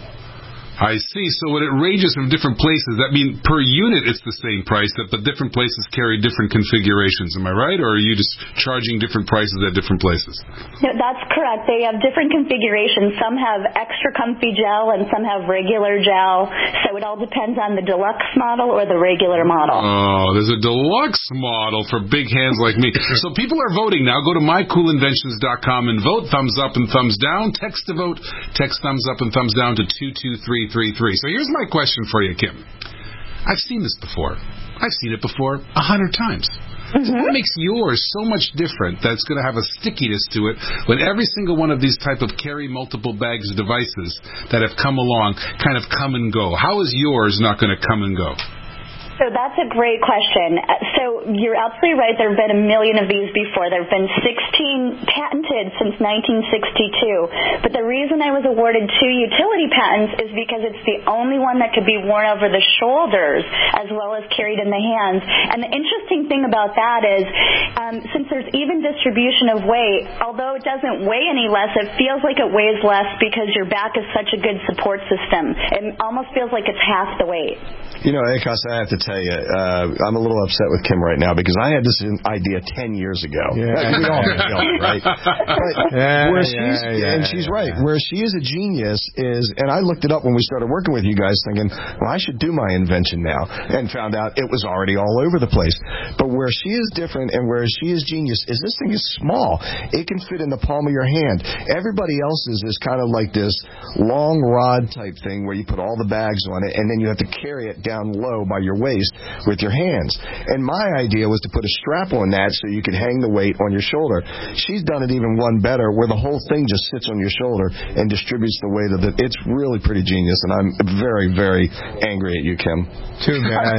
I see. So when it ranges from different places, that means per unit it's the same price, but different places carry different configurations. Am I right? Or are you just charging different prices at different places? No, that's correct. They have different configurations. Some have extra comfy gel and some have regular gel. So it all depends on the deluxe model or the regular model. Oh, there's a deluxe model for big hands like me. So people are voting now. Go to my cool inventions dot com and vote. Thumbs up and thumbs down. Text to vote. Text thumbs up and thumbs down to two two three three three. So here's my question for you, Kim. I've seen this before. I've seen it before a hundred times. Mm-hmm. So what makes yours so much different that's going to have a stickiness to it when every single one of these type of carry multiple bags devices that have come along kind of come and go? How is yours not going to come and go? So that's a great question. So you're absolutely right. There have been a million of these before. There have been sixteen patented since nineteen sixty-two. But the reason I was awarded two utility patents is because it's the only one that could be worn over the shoulders as well as carried in the hands. And the interesting thing about that is um, since there's even distribution of weight, although it doesn't weigh any less, it feels like it weighs less because your back is such a good support system. It almost feels like it's half the weight. You know, Akos, I have to tell you, uh, I'm a little upset with Kim right now because I had this idea ten years ago. Yeah. Like, we all know, right? But yeah, where yeah, she's, yeah, and she's yeah, right, yeah. where she is a genius is, and I looked it up when we started working with you guys thinking, well, I should do my invention now, and found out it was already all over the place. But where she is different and where she is genius is this thing is small. It can fit in the palm of your hand. Everybody else's is kind of like this long rod type thing where you put all the bags on it, and then you have to carry it down low by your waist with your hands. And my idea was to put a strap on that so you could hang the weight on your shoulder. She's done it even one better where the whole thing just sits on your shoulder and distributes the weight of it. It's really pretty genius, and I'm very, very angry at you, Kim. Too bad.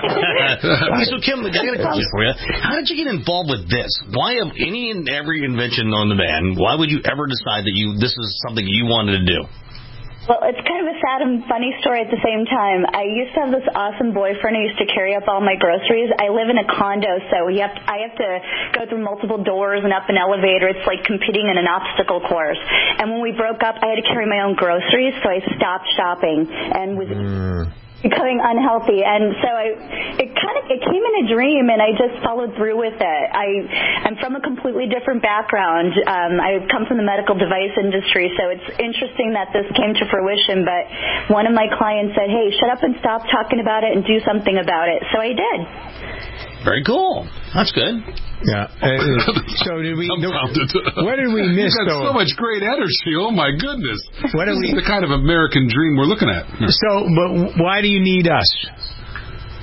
So, Kim, I got a question for you. How did you get involved with this? Why have any and every invention on the van? Why would you ever decide that you this is something you wanted to do? Well, it's kind of a sad and funny story at the same time. I used to have this awesome boyfriend who used to carry up all my groceries. I live in a condo, so you have to, I have to go through multiple doors and up an elevator. It's like competing in an obstacle course. And when we broke up, I had to carry my own groceries, so I stopped shopping and was mm. becoming unhealthy. And so I, it kind of, it came in a dream, and I just followed through with it. I, I'm from a completely different background. Um, I come from the medical device industry, so it's interesting that this came to fruition. But one of my clients said, "Hey, shut up and stop talking about it and do something about it." So I did. Very cool. That's good. Yeah. Uh, so did we? What did we miss? You got though? so much great energy. Oh my goodness! What this we, is the kind of American dream we're looking at. So, but why do you need us?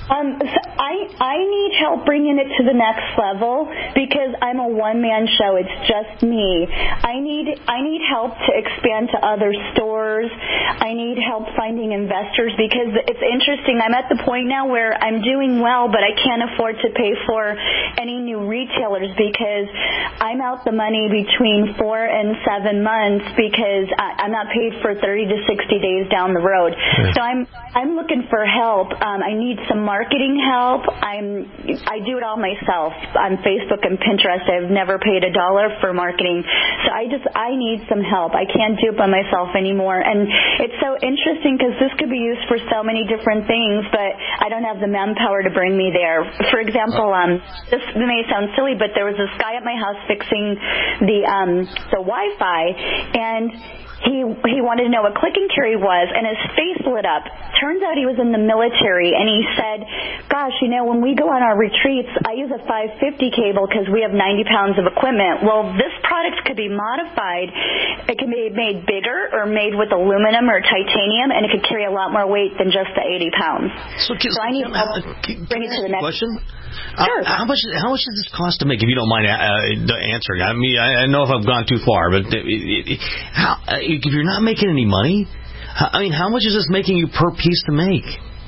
Um, so I I need help bringing it to the next level because I'm a one-man show. It's just me. I need I need help to expand to other stores. I need help finding investors because it's interesting. I'm at the point now where I'm doing well, but I can't afford to pay for any new retailers because I'm out the money between four and seven months because I, I'm not paid for thirty to sixty days down the road. So I'm I'm looking for help. Um, I need some marketing help. I'm I do it all myself on Facebook and Pinterest. I've never paid a dollar for marketing. So I just I need some help. I can't do it by myself anymore. And it's so interesting because this could be used for so many different things, but I don't have the manpower to bring me there. For example, um, this may sound silly, but there was this guy at my house fixing the um, the Wi-Fi, and He he wanted to know what click and carry was, and his face lit up. Turns out he was in the military, and he said, gosh, you know, when we go on our retreats, I use a five fifty cable because we have ninety pounds of equipment. Well, this product could be modified. It can be made bigger or made with aluminum or titanium, and it could carry a lot more weight than just the eighty pounds. So, can, so I need can, help uh, can, bring it to the next question. Sure. Uh, how much? How much does this cost to make? If you don't mind uh, answering, I mean, I, I know if I've gone too far, but it, it, how, uh, if you're not making any money, I mean, how much is this making you per piece to make?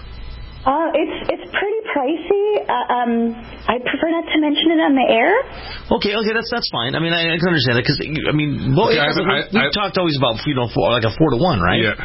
Uh, it's it's pretty pricey. Uh, um, I prefer not to mention it on the air. Okay, okay, that's that's fine. I mean, I, I can understand that because I mean, well, okay, I, we, I, we talked always about you know four, like a four to one, right? Yeah.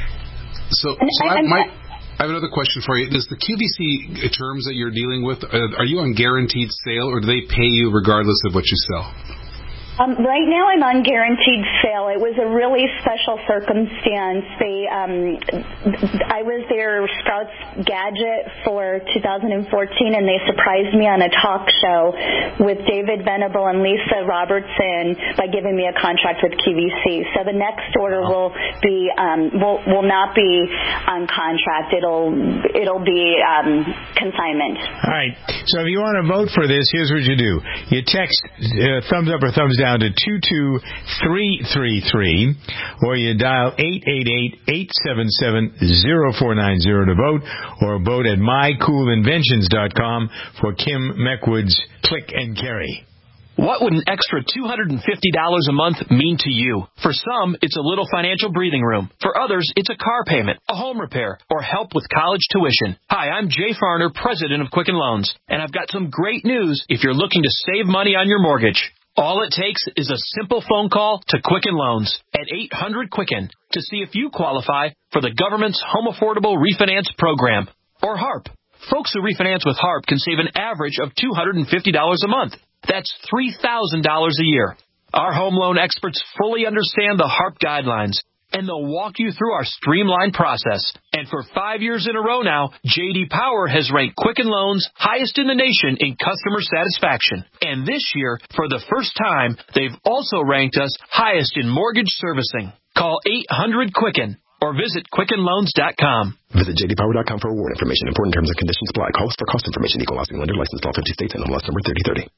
So, so I, I, might. I have another question for you. Does the Q V C terms that you're dealing with, uh, are you on guaranteed sale, or do they pay you regardless of what you sell? Um, right now I'm on guaranteed sale. It was a really special circumstance. They, um, I was their Sprouts Gadget for two thousand fourteen, and they surprised me on a talk show with David Venable and Lisa Robertson by giving me a contract with Q V C. So the next order will be um, will will not be on contract. It'll it'll be um, consignment. All right. So if you want to vote for this, here's what you do: you text uh, thumbs up or thumbs down to two two three three three, or you dial eight eight eight, eight seven seven, zero four nine zero to vote, or vote at my cool inventions dot com for Kim Meckwood's Click and Carry. What would an extra two hundred fifty dollars a month mean to you? For some, it's a little financial breathing room. For others, it's a car payment, a home repair, or help with college tuition. Hi, I'm Jay Farner, president of Quicken Loans, and I've got some great news if you're looking to save money on your mortgage. All it takes is a simple phone call to Quicken Loans at eight hundred Quicken to see if you qualify for the government's Home Affordable Refinance Program, or HARP. Folks who refinance with HARP can save an average of two hundred fifty dollars a month. That's three thousand dollars a year. Our home loan experts fully understand the HARP guidelines, and they'll walk you through our streamlined process. And for five years in a row now, J D Power has ranked Quicken Loans highest in the nation in customer satisfaction. And this year, for the first time, they've also ranked us highest in mortgage servicing. Call eight hundred Quicken or visit quicken loans dot com. Visit j d power dot com for award information. Important terms and conditions apply. Call us for cost information. Equal housing lender. Licensed in all fifty states and M L S number thirty thirty.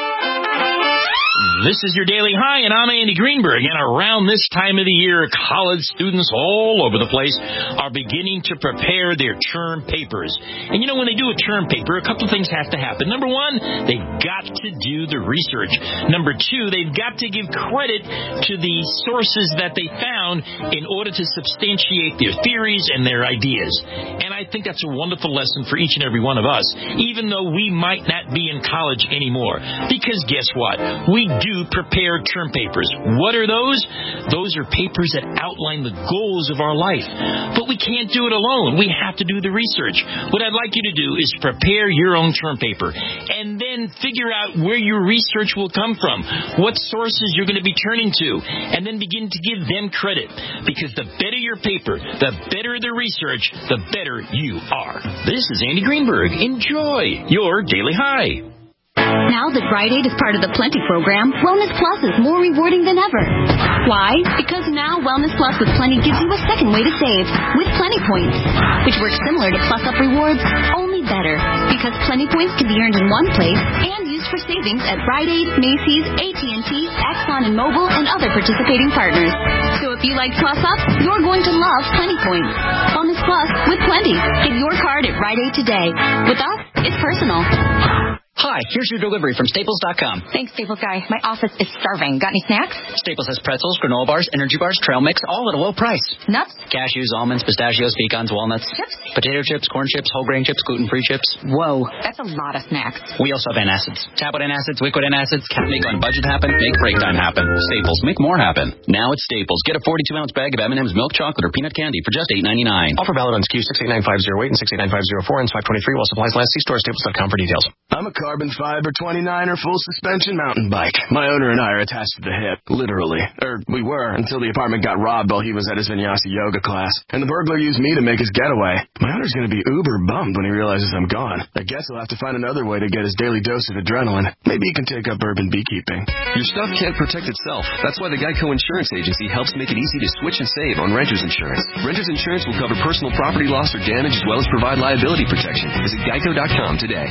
This is your Daily High, and I'm Andy Greenberg. And around this time of the year, college students all over the place are beginning to prepare their term papers. And, you know, when they do a term paper, a couple of things have to happen. Number one, they've got to do the research. Number two, they've got to give credit to the sources that they found in order to substantiate their theories and their ideas. And I think that's a wonderful lesson for each and every one of us, even though we might not be in college anymore. Because guess what? We do prepare term papers. What are those? Those are papers that outline the goals of our life. But we can't do it alone. We have to do the research. What I'd like you to do is prepare your own term paper and then figure out where your research will come from, what sources you're going to be turning to, and then begin to give them credit. Because the better your paper, the better the research, the better you are. This is Andy Greenberg. Enjoy your Daily High. Now that Rite Aid is part of the Plenty program, Wellness Plus is more rewarding than ever. Why? Because now Wellness Plus with Plenty gives you a second way to save with Plenty Points, which works similar to Plus Up Rewards, only better. Because Plenty Points can be earned in one place and used for savings at Rite Aid, Macy's, A T and T, Exxon and Mobil, and other participating partners. So if you like Plus Up, you're going to love Plenty Points. Wellness Plus with Plenty. Get your card at Rite Aid today. With us, it's personal. Hi, here's your delivery from Staples dot com. Thanks, Staples guy. My office is starving. Got any snacks? Staples has pretzels, granola bars, energy bars, trail mix, all at a low price. Nuts? Cashews, almonds, pistachios, pecans, walnuts. Chips? Potato chips, corn chips, whole grain chips, gluten-free chips. Whoa, that's a lot of snacks. We also have antacids. Tablet antacids, liquid antacids, can't make on budget happen, make break time happen. Staples, make more happen. Now at Staples, get a forty-two ounce bag of M and M's milk chocolate or peanut candy for just eight ninety-nine. Offer valid on S K U six eight nine five zero eight and six eight nine five zero four and five twenty-three while supplies last. See store staples dot com for details. I'm a carbon fiber twenty-niner full suspension mountain bike. My owner and I are attached to the hip, literally. Or we were, until the apartment got robbed while he was at his vinyasa yoga class. And the burglar used me to make his getaway. My owner's going to be uber bummed when he realizes I'm gone. I guess he'll have to find another way to get his daily dose of adrenaline. Maybe he can take up urban beekeeping. Your stuff can't protect itself. That's why the Geico Insurance Agency helps make it easy to switch and save on renter's insurance. Renter's insurance will cover personal property loss or damage as well as provide liability protection. Visit geico dot com today.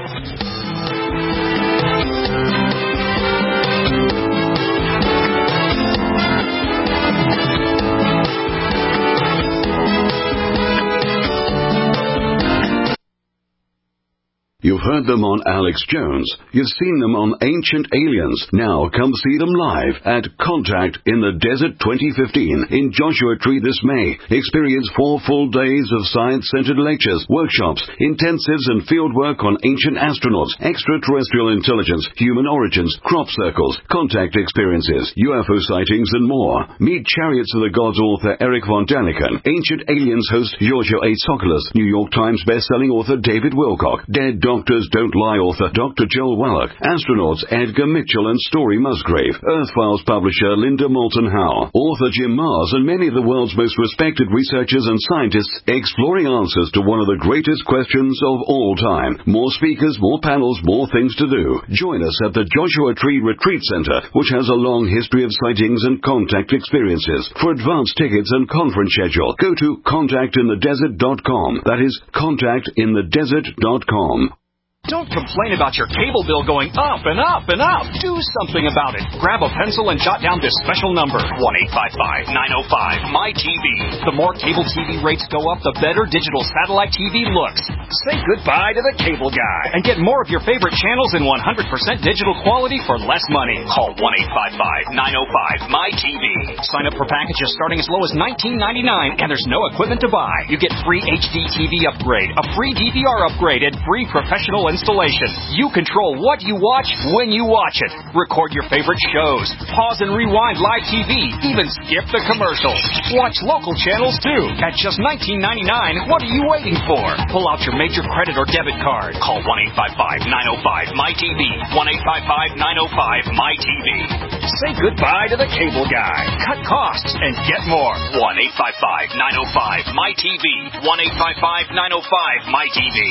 You've heard them on Alex Jones. You've seen them on Ancient Aliens. Now come see them live at Contact in the Desert twenty fifteen in Joshua Tree this May. Experience four full days of science-centered lectures, workshops, intensives, and fieldwork on ancient astronauts, extraterrestrial intelligence, human origins, crop circles, contact experiences, U F O sightings, and more. Meet Chariots of the Gods author Eric von Daniken, Ancient Aliens host Giorgio A. Tsoukalos, New York Times best-selling author David Wilcock, Dead Doctors Don't Lie author Doctor Joel Wallach, astronauts Edgar Mitchell and Story Musgrave, Earth Files publisher Linda Moulton Howe, author Jim Mars, and many of the world's most respected researchers and scientists exploring answers to one of the greatest questions of all time. More speakers, more panels, more things to do. Join us at the Joshua Tree Retreat Center, which has a long history of sightings and contact experiences. For advance tickets and conference schedule, go to contact in the desert dot com. That is contact in the desert dot com. Don't complain about your cable bill going up and up and up. Do something about it. Grab a pencil and jot down this special number, one eight five five, nine oh five, M Y T V. The more cable T V rates go up, the better digital satellite T V looks. Say goodbye to the cable guy and get more of your favorite channels in one hundred percent digital quality for less money. Call one eight five five, nine oh five, M Y T V. Sign up for packages starting as low as nineteen ninety-nine, and there's no equipment to buy. You get free H D T V upgrade, a free D V R upgrade, and free professional installation. You control what you watch when you watch it. Record your favorite shows. Pause and rewind live T V. Even skip the commercials. Watch local channels too. At just nineteen ninety-nine, what are you waiting for? Pull out your major credit or debit card. Call one eight five five, nine oh five, M Y T V. one eight five five, nine oh five, M Y T V. Say goodbye to the cable guy. Cut costs and get more. one eight five five, nine oh five, M Y T V. one eight five five, nine oh five, M Y T V.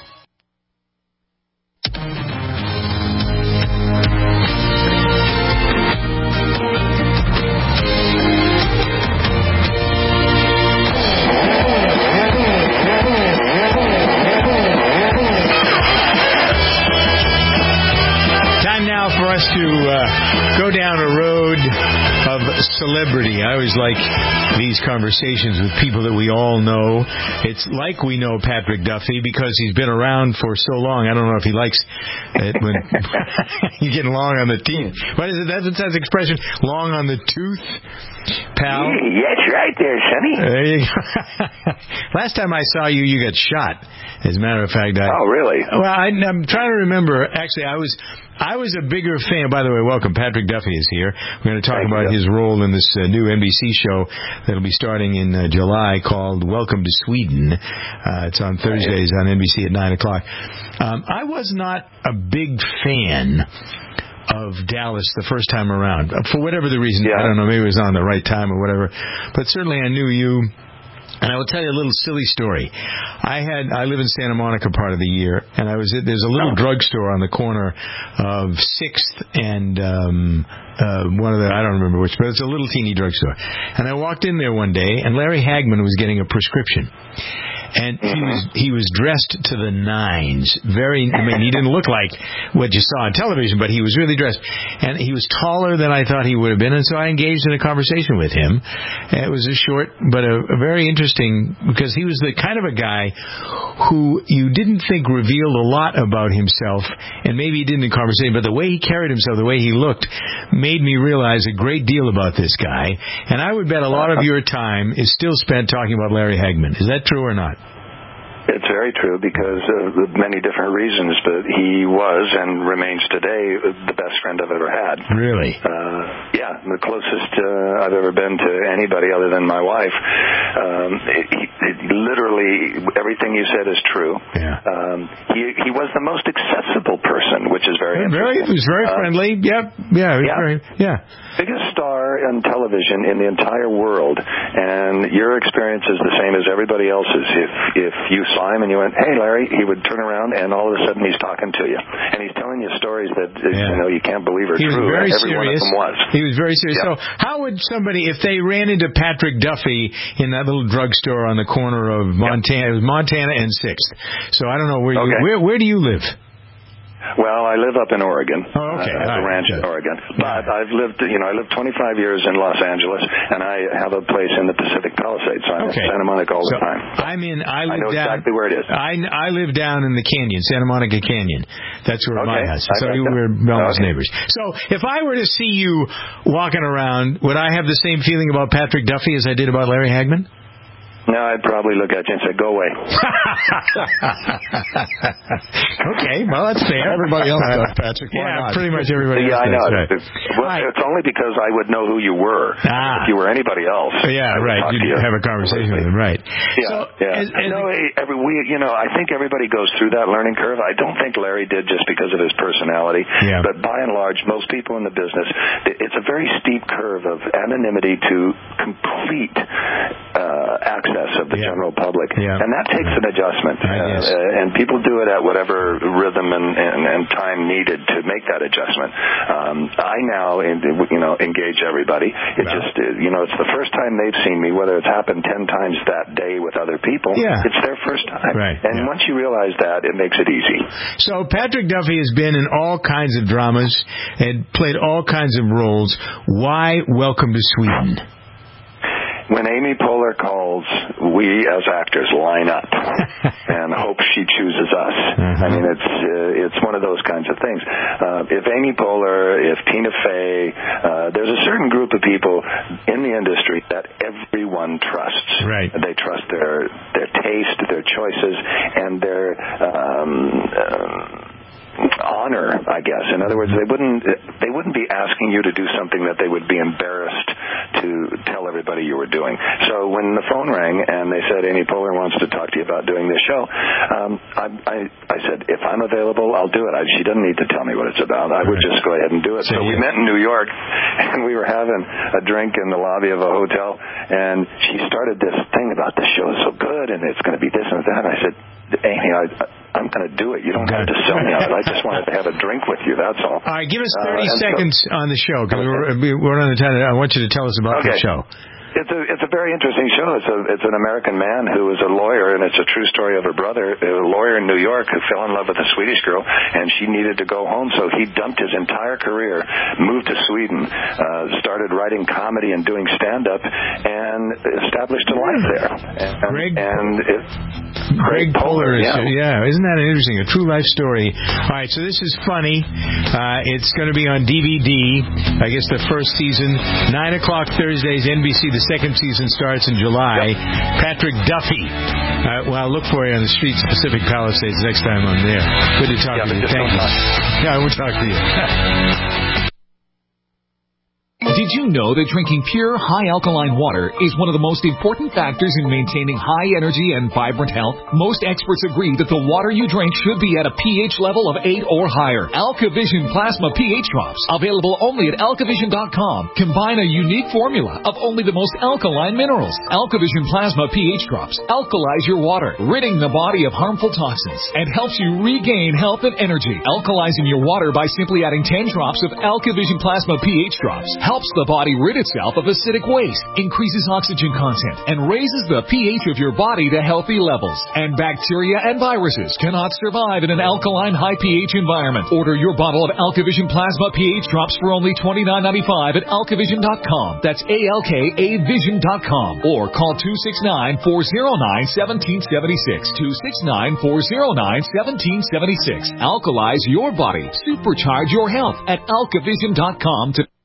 Time now for us to uh, go down a road of celebrity. I always like these conversations with people that we all know. It's like we know Patrick Duffy because he's been around for so long. I don't know if he likes it when you're getting long on the teeth. What is it? That's that expression, long on the tooth, pal. Yeah, that's right there, Sonny. There you go. Last time I saw you, you got shot. As a matter of fact, I, oh really? Well, I, I'm trying to remember. Actually, I was I was a bigger fan. By the way, welcome. Patrick Duffy is here. We're going to talk Thank about you. his role in this uh, new N B C show that'll be starting in uh, July called Welcome to Sweden. Uh, it's on Thursdays on N B C at nine o'clock. Um, I was not a big fan of Dallas the first time around. For whatever the reason, yeah. I don't know, maybe it was on the right time or whatever. But certainly I knew you And I will tell you a little silly story. I had I live in Santa Monica part of the year, and I was at, there's a little drugstore on the corner of Sixth and um, uh, one of the I don't remember which, but it's a little teeny drugstore. And I walked in there one day, and Larry Hagman was getting a prescription. And he was he was dressed to the nines. Very, I mean, he didn't look like what you saw on television, but he was really dressed. And he was taller than I thought he would have been, and so I engaged in a conversation with him. And it was a short, but a, a very interesting, because he was the kind of a guy who you didn't think revealed a lot about himself, and maybe he didn't in conversation, but the way he carried himself, the way he looked, made me realize a great deal about this guy. And I would bet a lot of your time is still spent talking about Larry Hagman. Is that true or not? It's very true because of many different reasons, but he was and remains today the best friend I've ever had. Really? Uh, yeah, the closest uh, I've ever been to anybody other than my wife. Um, it, it, literally, everything you said is true. Yeah. Um, he he was the most accessible person, which is very very interesting. He was very uh, friendly. Yep. Yeah. He was yeah. Very, yeah. Biggest star on television in the entire world, and your experience is the same as everybody else's. If if you saw him and you went, "Hey, Larry," he would turn around and all of a sudden he's talking to you, and he's telling you stories that yeah. you know you can't believe are he true. Was very Every serious. one of them was. He was very serious. Yeah. So, how would somebody, if they ran into Patrick Duffy in that little drugstore on the corner of Montana, it was Montana and Sixth. So I don't know where you, okay. where where do you live? Well, I live up in Oregon. Oh, okay. Uh, at a ranch in Oregon. But I've lived, you know, I lived twenty-five years in Los Angeles, and I have a place in the Pacific Palisades, so I'm okay. in Santa Monica all so the time. I'm in, I live I know down, exactly where it is. I, I live down in the canyon, Santa Monica Canyon. That's where okay. my house is. So okay. we're almost okay. neighbors. So if I were to see you walking around, would I have the same feeling about Patrick Duffy as I did about Larry Hagman? No, I'd probably look at you and say, "Go away." Okay, well, that's fair. Everybody else does, Patrick. Why yeah, not? pretty much everybody yeah, else I know. does. Right. It's, well, right. it's only because I would know who you were. Ah. If you were anybody else, yeah, right. You'd you. have a conversation with him, right? Yeah, so, yeah. As, as no, every we, you know, I think everybody goes through that learning curve. I don't think Larry did just because of his personality. Yeah. But by and large, most people in the business, it's a very steep curve of anonymity to complete uh, access of the yeah. general public. Yeah. And that takes an adjustment. Uh, yes. uh, and people do it at whatever rhythm and, and, and time needed to make that adjustment. Um, I now, you know, engage everybody. It wow. just, you know, it's the first time they've seen me, whether it's happened ten times that day with other people. Yeah. It's their first time. Right. And yeah. once you realize that, it makes it easy. So Patrick Duffy has been in all kinds of dramas and played all kinds of roles. Why Welcome to Sweden? When Amy Poehler calls, we as actors line up and hope she chooses us. Mm-hmm. I mean, it's uh, it's one of those kinds of things. Uh, if Amy Poehler, if Tina Fey, uh, there's a certain group of people in the industry that everyone trusts. Right. They trust their their taste, their choices, and their um, um, honor, I guess. In other words, they wouldn't they wouldn't be asking you to do something that they would be embarrassed to tell everybody you were doing. So when the phone rang and they said Amy Poehler wants to talk to you about doing this show, um, I, I I said if I'm available, I'll do it. I, she doesn't need to tell me what it's about. I would just go ahead and do it. So we met in New York, and we were having a drink in the lobby of a hotel, and she started this thing about the show is so good and it's going to be this and that. And I said, Amy, I, I'm going to do it. You don't have to sell me on it. I just wanted to have a drink with you. That's all. All right, give us thirty uh, seconds so, on the show because we're, we're on the time. I want you to tell us about okay. the show. It's a it's a very interesting show. It's a it's an American man who was a lawyer, and it's a true story of her brother, a lawyer in New York who fell in love with a Swedish girl, and she needed to go home, so he dumped his entire career, moved to Sweden, uh, started writing comedy and doing stand-up, and established a life there. And, Greg, and it, Greg Poehler is yeah. yeah, isn't that interesting? A true life story. All right, so this is funny. Uh, it's going to be on D V D. I guess the first season, nine o'clock Thursdays, N B C. The second season starts in July. Yep. Patrick Duffy. Uh, well, I'll look for you on the streets of Pacific Palisades next time I'm there. Good to talk yeah, to you. Thank you. Talk. Yeah, we'll talk to you. Did you know that drinking pure, high alkaline water is one of the most important factors in maintaining high energy and vibrant health? Most experts agree that the water you drink should be at a pH level of eight or higher. AlkaVision Plasma pH Drops, available only at alkavision dot com, combine a unique formula of only the most alkaline minerals. AlkaVision Plasma pH Drops alkalize your water, ridding the body of harmful toxins, and helps you regain health and energy. Alkalizing your water by simply adding ten drops of AlkaVision Plasma pH Drops helps the body rid itself of acidic waste, increases oxygen content, and raises the pH of your body to healthy levels. And bacteria and viruses cannot survive in an alkaline high pH environment. Order your bottle of AlkaVision Plasma pH Drops for only twenty-nine ninety-five at alkavision dot com. That's A L K A vision dot com. Or call two six nine, four oh nine, one seven seven six. two six nine, four oh nine, one seven seven six. Alkalize your body. Supercharge your health at alkavision dot com to